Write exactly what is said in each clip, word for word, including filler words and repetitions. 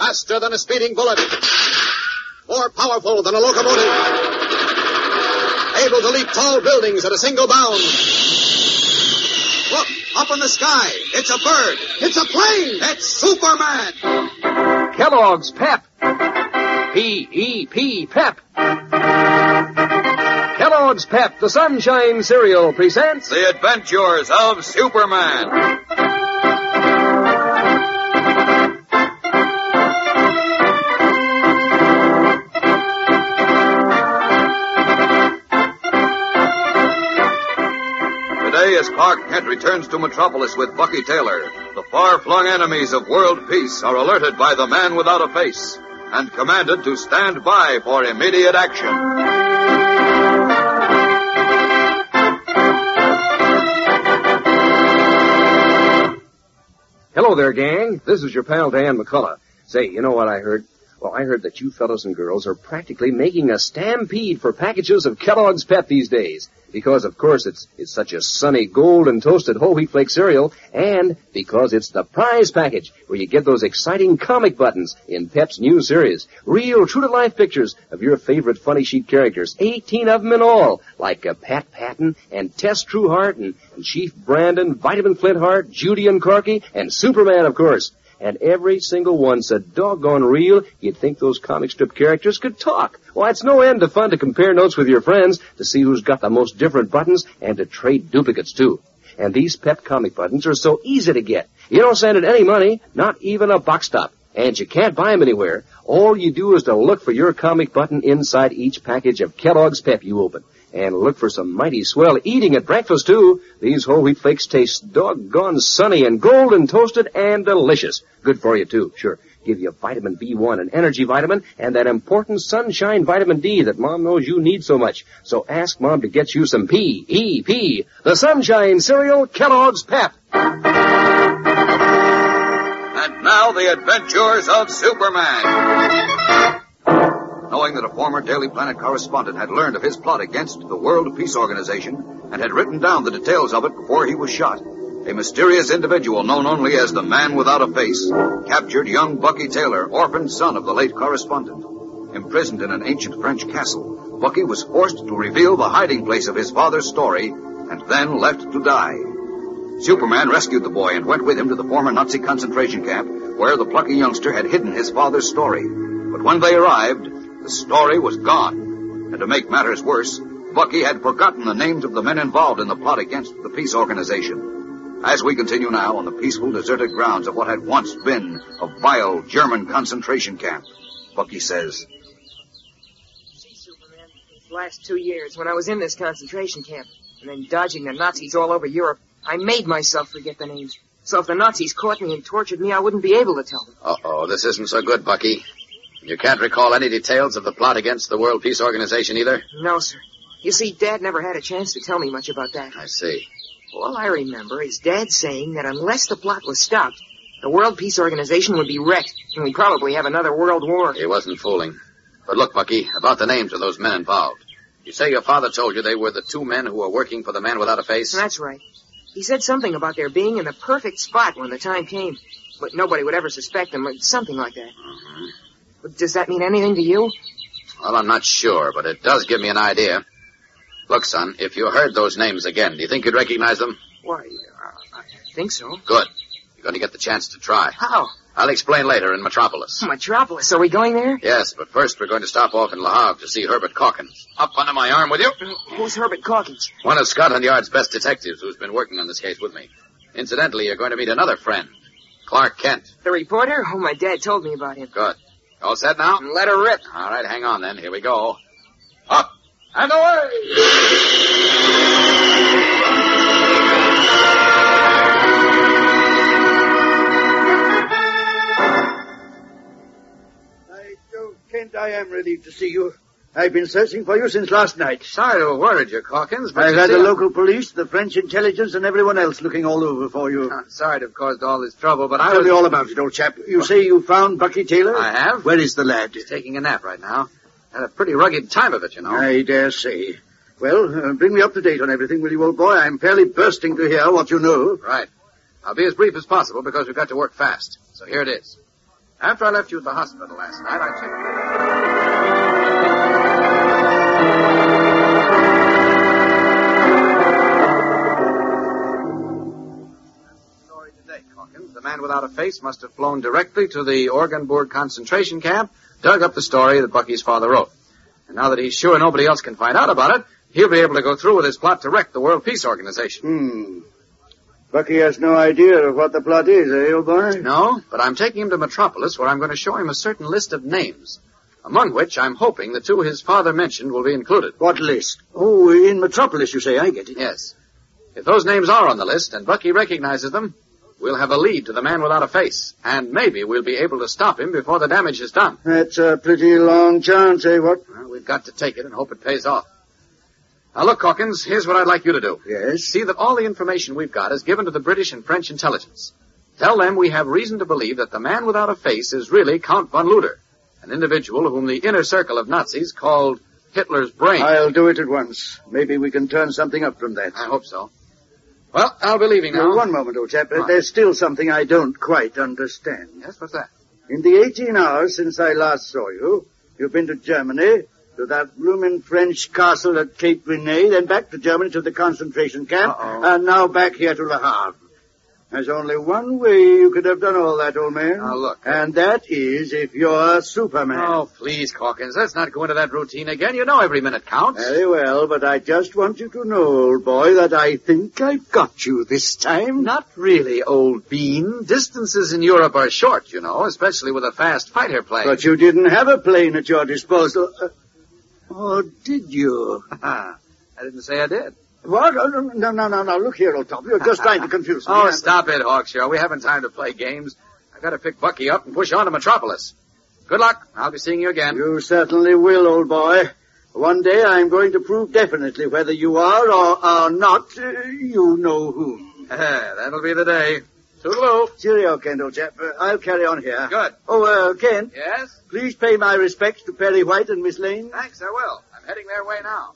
Faster than a speeding bullet. More powerful than a locomotive. Able to leap tall buildings at a single bound. Look, up in the sky. It's a bird. It's a plane. It's Superman. Kellogg's Pep. P E P, Pep. Kellogg's Pep, the Sunshine Cereal, presents The Adventures of Superman. Today, as Clark Kent returns to Metropolis with Bucky Taylor, the far-flung enemies of world peace are alerted by the man without a face and commanded to stand by for immediate action. Hello there, gang. This is your pal Dan McCullough. Say, you know what I heard? Well, I heard that you fellows and girls are practically making a stampede for packages of Kellogg's Pep these days. Because, of course, it's it's such a sunny golden toasted whole wheat flake cereal, and because it's the prize package where you get those exciting comic buttons in Pep's new series. Real, true-to-life pictures of your favorite funny sheet characters, eighteen of them in all, like uh, Pat Patton and Tess Trueheart and, and Chief Brandon, Vitamin Flintheart, Judy and Corky, and Superman, of course. And every single one so doggone real, you'd think those comic strip characters could talk. Well, it's no end of fun to compare notes with your friends, to see who's got the most different buttons, and to trade duplicates, too. And these Pep comic buttons are so easy to get. You don't send it any money, not even a box stop. And you can't buy them anywhere. All you do is to look for your comic button inside each package of Kellogg's Pep you open. And look for some mighty swell eating at breakfast, too. These whole wheat flakes taste doggone sunny and golden toasted and delicious. Good for you, too, sure. Give you vitamin B one, an energy vitamin, and that important sunshine vitamin D that Mom knows you need so much. So ask Mom to get you some P E P, the Sunshine Cereal Kellogg's Pep. And now, the adventures of Superman. Knowing that a former Daily Planet correspondent had learned of his plot against the World Peace Organization and had written down the details of it before he was shot, a mysterious individual known only as the Man Without a Face captured young Bucky Taylor, orphaned son of the late correspondent. Imprisoned in an ancient French castle, Bucky was forced to reveal the hiding place of his father's story and then left to die. Superman rescued the boy and went with him to the former Nazi concentration camp where the plucky youngster had hidden his father's story. But when they arrived, the story was gone. And to make matters worse, Bucky had forgotten the names of the men involved in the plot against the peace organization. As we continue now on the peaceful, deserted grounds of what had once been a vile German concentration camp, Bucky says, See, Superman, these last two years, when I was in this concentration camp, and then dodging the Nazis all over Europe, I made myself forget the names. So if the Nazis caught me and tortured me, I wouldn't be able to tell them. Uh-oh, this isn't so good, Bucky. You can't recall any details of the plot against the World Peace Organization either? No, sir. You see, Dad never had a chance to tell me much about that. I see. All I remember is Dad saying that unless the plot was stopped, the World Peace Organization would be wrecked, and we'd probably have another world war. He wasn't fooling. But look, Bucky, about the names of those men involved. You say your father told you they were the two men who were working for the Man Without a Face? That's right. He said something about their being in the perfect spot when the time came, but nobody would ever suspect them, or something like that. Mm-hmm. But does that mean anything to you? Well, I'm not sure, but it does give me an idea. Look, son, if you heard those names again, do you think you'd recognize them? Why, uh, I think so. Good. You're going to get the chance to try. How? I'll explain later in Metropolis. Metropolis? Are we going there? Yes, but first we're going to stop off in Le Havre to see Herbert Calkins. Up under my arm with you. Who's Herbert Calkins? One of Scotland Yard's best detectives who's been working on this case with me. Incidentally, you're going to meet another friend, Clark Kent. The reporter? Oh, my dad told me about him. Good. All set now? Let her rip. All right, hang on then. Here we go. Up and away! By Jove, Kent, I am relieved to see you. I've been searching for you since last night. Sorry to have worried you, Calkins, but I've you had see, the local police, the French intelligence, and everyone else looking all over for you. I'm sorry to have caused all this trouble, but I Tell was... me all about it, old chap. You say you found Bucky Taylor? I have. Where is the lad? He's taking a nap right now. Had a pretty rugged time of it, you know. I dare say. Well, uh, bring me up to date on everything, will you, old boy? I'm fairly bursting to hear what you know. Right. I'll be as brief as possible because we've got to work fast. So here it is. After I left you at the hospital last night, I checked. Story today, Calkins. The man without a face must have flown directly to the Orgenburg concentration camp, dug up the story that Bucky's father wrote. And now that he's sure nobody else can find out about it, he'll be able to go through with his plot to wreck the World Peace Organization. Hmm. Bucky has no idea of what the plot is, eh, old boy? No, but I'm taking him to Metropolis where I'm going to show him a certain list of names, among which I'm hoping the two his father mentioned will be included. What list? Oh, in Metropolis, you say. I get it. Yes. If those names are on the list and Bucky recognizes them, we'll have a lead to the man without a face, and maybe we'll be able to stop him before the damage is done. That's a pretty long chance, eh, what? Well, we've got to take it and hope it pays off. Now, look, Hawkins, here's what I'd like you to do. Yes? See that all the information we've got is given to the British and French intelligence. Tell them we have reason to believe that the man without a face is really Count von Luder, an individual whom the inner circle of Nazis called Hitler's brain. I'll do it at once. Maybe we can turn something up from that. I hope so. Well, I'll be leaving now. Now, one moment, old chap. Uh, There's still something I don't quite understand. Yes, what's that? In the eighteen hours since I last saw you, you've been to Germany, to that bloomin' French castle at Cape Grenade, then back to Germany to the concentration camp, Uh-oh. and now back here to Le Havre. There's only one way you could have done all that, old man. Now, look. And that is if you're Superman. Oh, please, Hawkins, let's not go into that routine again. You know every minute counts. Very well, but I just want you to know, old boy, that I think I've got you this time. Not really, old bean. Distances in Europe are short, you know, especially with a fast fighter plane. But you didn't have a plane at your disposal. Uh, or did you? I didn't say I did. What? Oh, no, no, no, no, no. Look here, old top. You're just trying to confuse me. Oh, I'm- stop it, Hawkshaw. We haven't time to play games. I've got to pick Bucky up and push on to Metropolis. Good luck. I'll be seeing you again. You certainly will, old boy. One day I'm going to prove definitely whether you are or are not, uh, you know whom. That'll be the day. Toodaloo. Cheerio, Kent, old chap. Uh, I'll carry on here. Good. Oh, uh, Kent, Yes? please pay my respects to Perry White and Miss Lane. Thanks, I will. I'm heading their way now.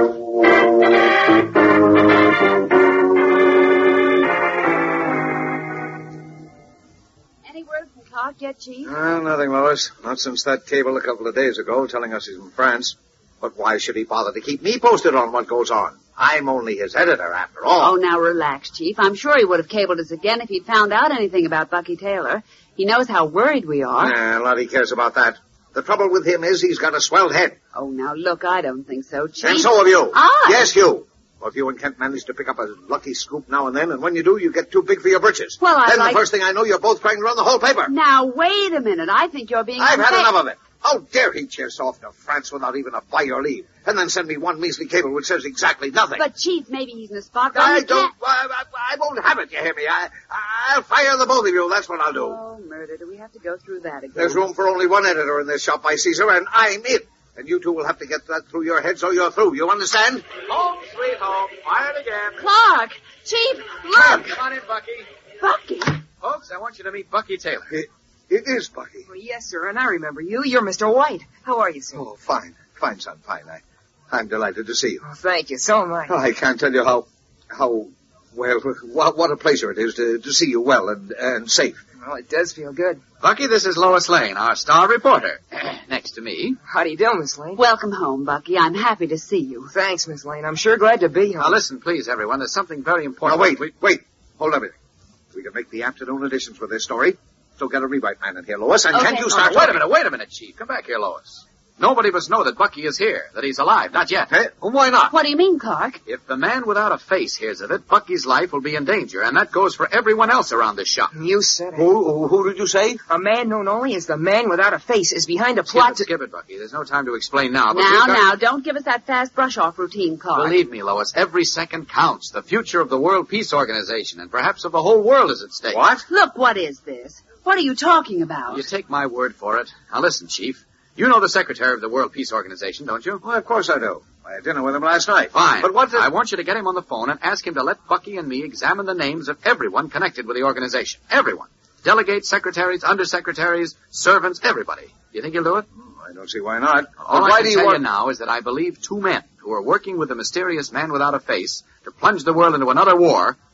Any word from Clark yet, Chief? Uh, nothing, Lois. Not since that cable a couple of days ago telling us he's in France. But why should he bother to keep me posted on what goes on? I'm only his editor, after all. Oh, now relax, Chief. I'm sure he would have cabled us again if he'd found out anything about Bucky Taylor. He knows how worried we are. Nah, Lottie cares about that. The trouble with him is he's got a swelled head. Oh, now look, I don't think so, Chief. And so have you. I? Yes, you. Well, if you and Kent manage to pick up a lucky scoop now and then, and when you do, you get too big for your britches. Well, I Then like- the first thing I know, you're both trying to run the whole paper. Now, wait a minute. I think you're being I've had unfair. enough of it. How dare he chase off to France without even a by your leave, and then send me one measly cable which says exactly nothing. But, Chief, maybe he's in a spot where I he don't, can't- I, I, I won't have it, you hear me? I, I'll fire the both of you, that's what I'll do. Oh, murder. Do we have to go through that again? There's room for only one editor in this shop by Caesar, and I'm it. And you two will have to get that through your heads or you're through, you understand? Home, sweet home. Fired again. Clark! Chief, look! Come on in, Bucky. Bucky! Folks, I want you to meet Bucky Taylor. It, it is Bucky. Well, yes, sir, and I remember you. You're Mister White. How are you, sir? Oh, fine. Fine, son, fine. I, I'm delighted to see you. Oh, thank you. So am I. Oh, I can't tell you how, how, well, what, what a pleasure it is to, to see you well and, and safe. Well, it does feel good. Bucky, this is Lois Lane, our star reporter. Next to me. How do you do, Miss Lane? Welcome home, Bucky. I'm happy to see you. Thanks, Miss Lane. I'm sure glad to be here. Now listen, please, everyone. There's something very important. Now, wait, wait, wait. Hold everything. We can make the afternoon editions for this story. So get a rewrite man in here, Lois, and Okay. can't you start Now, wait a talking? minute, wait a minute, Chief. Come back here, Lois. Nobody must know that Bucky is here, that he's alive. Not yet. Eh? Well, why not? What do you mean, Clark? If the man without a face hears of it, Bucky's life will be in danger, and that goes for everyone else around this shop. You said it. Who, who, who did you say? A man known only as the man without a face is behind a Skip plot it, to... skip it, Bucky. There's no time to explain now. But Now, we've got- now, don't give us that fast brush-off routine, Clark. Believe me, Lois, every second counts. The future of the World Peace Organization, and perhaps of the whole world, is at stake. What? Look, what is this? What are you talking about? You take my word for it. Now listen, Chief. You know the secretary of the World Peace Organization, don't you? Well, of course I do. I had dinner with him last night. Fine. But what the... I want you to get him on the phone and ask him to let Bucky and me examine the names of everyone connected with the organization. Everyone. Delegates, secretaries, undersecretaries, servants, everybody. You think he'll do it? I don't see why not. All but I why can do you tell want... you now is that I believe two men who are working with the mysterious man without a face to plunge the world into another war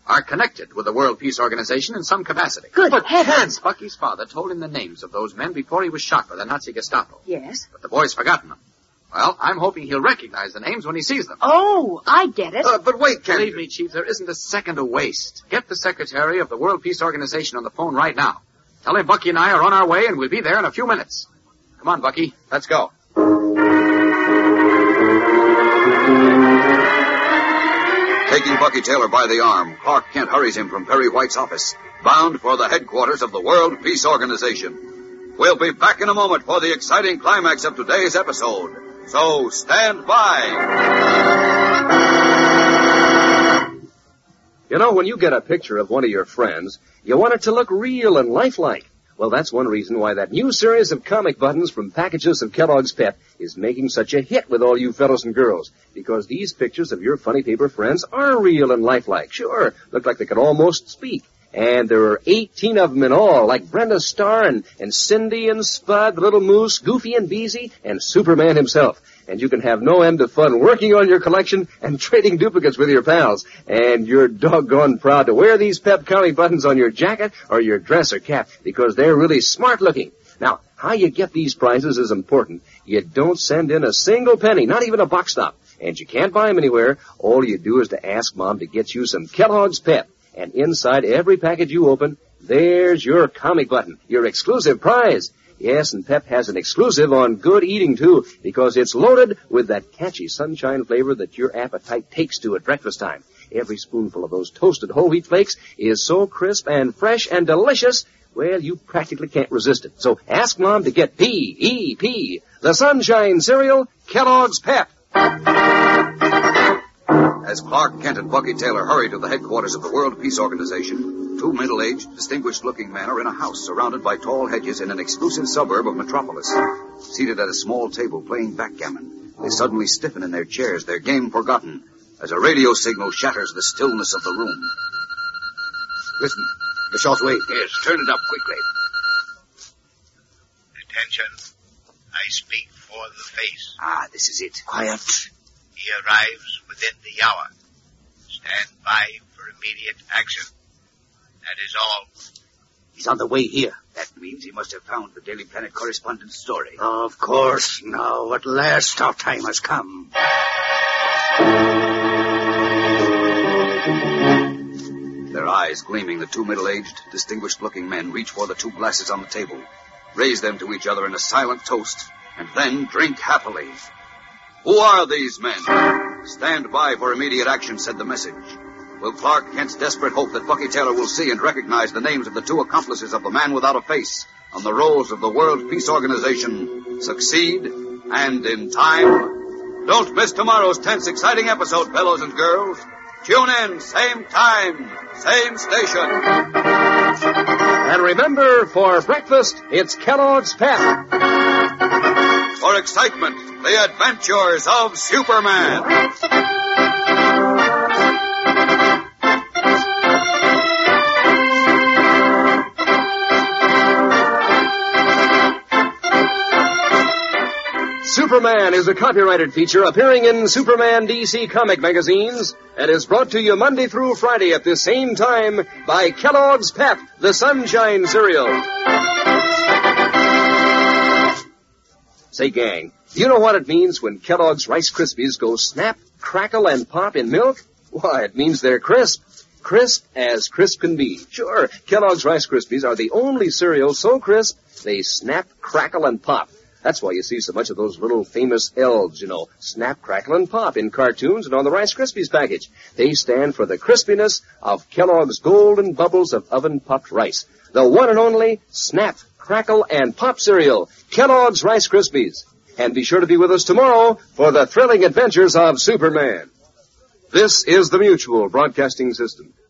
are connected with the World Peace Organization in some capacity. Good but heavens. Bucky's father told him the names of those men before he was shot by the Nazi Gestapo. Yes. But the boy's forgotten them. Well, I'm hoping he'll recognize the names when he sees them. Oh, I get it. Uh, but wait, Kent. Believe me, Chief, there isn't a second to waste. Get the secretary of the World Peace Organization on the phone right now. Tell him Bucky and I are on our way, and we'll be there in a few minutes. Come on, Bucky. Let's go. Taking Bucky Taylor by the arm, Clark Kent hurries him from Perry White's office, bound for the headquarters of the World Peace Organization. We'll be back in a moment for the exciting climax of today's episode. So stand by. You know, when you get a picture of one of your friends, you want it to look real and lifelike. Well, that's one reason why that new series of comic buttons from packages of Kellogg's Pep is making such a hit with all you fellows and girls. Because these pictures of your funny paper friends are real and lifelike. Sure, look like they could almost speak. And there are eighteen of them in all, like Brenda Starr and, and Cindy and Spud, the Little Moose, Goofy and Beezy, and Superman himself. And you can have no end of fun working on your collection and trading duplicates with your pals. And you're doggone proud to wear these Pep comic buttons on your jacket or your dress or cap because they're really smart looking. Now, how you get these prizes is important. You don't send in a single penny, not even a box stop. And you can't buy them anywhere. All you do is to ask Mom to get you some Kellogg's Pep. And inside every package you open, there's your comic button, your exclusive prize. Yes, and Pep has an exclusive on good eating, too, because it's loaded with that catchy sunshine flavor that your appetite takes to at breakfast time. Every spoonful of those toasted whole wheat flakes is so crisp and fresh and delicious, well, you practically can't resist it. So ask Mom to get P E P, the Sunshine Cereal, Kellogg's Pep. As Clark Kent and Bucky Taylor hurry to the headquarters of the World Peace Organization, two middle-aged, distinguished-looking men are in a house surrounded by tall hedges in an exclusive suburb of Metropolis. Seated at a small table playing backgammon, they suddenly stiffen in their chairs, their game forgotten, as a radio signal shatters the stillness of the room. Listen, the shortwave. Yes, turn it up quickly. Attention. I speak for the face. Ah, this is it. Quiet. He arrives within the hour. Stand by for immediate action. That is all. He's on the way here. That means he must have found the Daily Planet correspondent's story. Of course. Now, at last, our time has come. Their eyes gleaming, the two middle-aged, distinguished-looking men reach for the two glasses on the table, raise them to each other in a silent toast, and then drink happily. Who are these men? Stand by for immediate action, said the message. Will Clark Kent's desperate hope that Bucky Taylor will see and recognize the names of the two accomplices of the man without a face on the rolls of the World Peace Organization succeed? And in time? Don't miss tomorrow's tense, exciting episode, fellows and girls. Tune in, same time, same station. And remember, for breakfast, it's Kellogg's Pep. For excitement, the adventures of Superman. Superman is a copyrighted feature appearing in Superman D C comic magazines and is brought to you Monday through Friday at this same time by Kellogg's Pep, the Sunshine Cereal. Say, gang, do you know what it means when Kellogg's Rice Krispies go snap, crackle, and pop in milk? Why, it means they're crisp. Crisp as crisp can be. Sure, Kellogg's Rice Krispies are the only cereal so crisp, they snap, crackle, and pop. That's why you see so much of those little famous elves, you know, snap, crackle, and pop in cartoons and on the Rice Krispies package. They stand for the crispiness of Kellogg's golden bubbles of oven-puffed rice. The one and only snap, crackle, and pop cereal, Kellogg's Rice Krispies. And be sure to be with us tomorrow for the thrilling adventures of Superman. This is the Mutual Broadcasting System.